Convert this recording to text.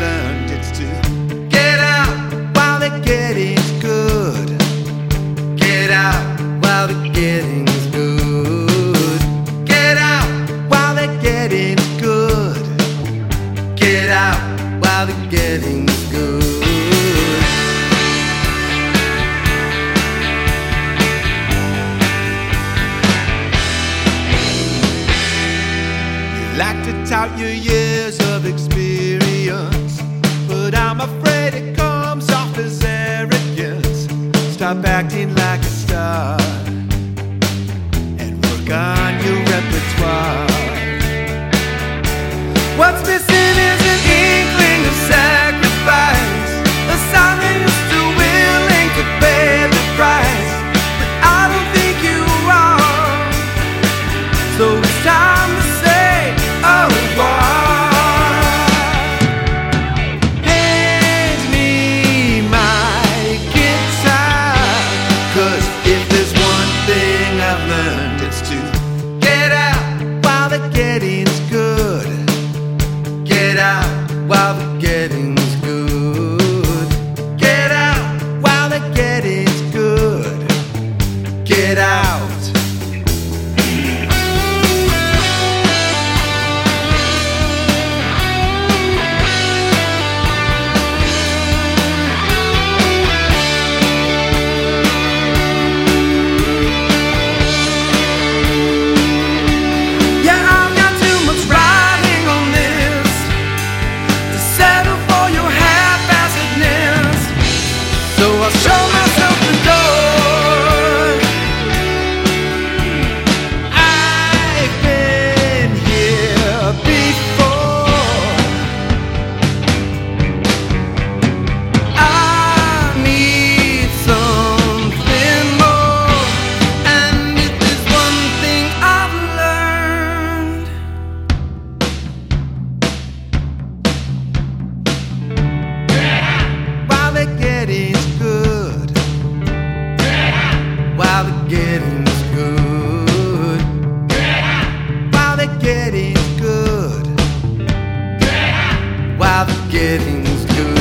learned it's to get out while the getting's good. Get out while the getting's good. Get out while the getting's good. Get out while the getting's good. You like to tout your years of experience, but I'm afraid it comes off as arrogance. Stop acting like a star and work on your repertoire. What's missing is an inkling of sacrifice, a sign that you're still willing to pay the price. But I don't think you are, so it's time to say au revoir. Hand me my guitar, 'cause if there's one thing I've learned, it's to get out while the getting's good. Get out while the getting's good. Get out while the getting's good. Get out. So I'll show myself the door. I've been here before. I need something more, and if there's one thing I've learned, while they're getting while the getting's good. While the getting's good. While the getting's good.